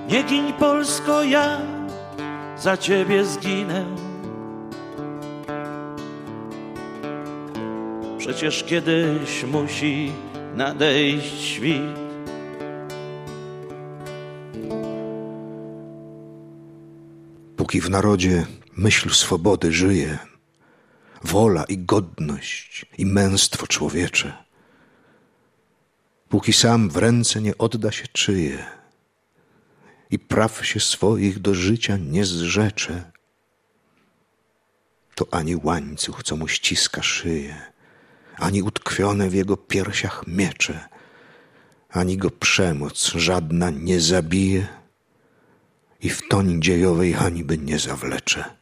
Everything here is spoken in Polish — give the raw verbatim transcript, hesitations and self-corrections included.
Nie giń, Polsko, ja za ciebie zginę. Przecież kiedyś musi nadejść świt. Póki w narodzie myśl swobody żyje, wola i godność i męstwo człowiecze, póki sam w ręce nie odda się czyje i praw się swoich do życia nie zrzecze, to ani łańcuch, co mu ściska szyję, ani utkwione w jego piersiach miecze, ani go przemoc żadna nie zabije i w toń dziejowej hańby nie zawlecze.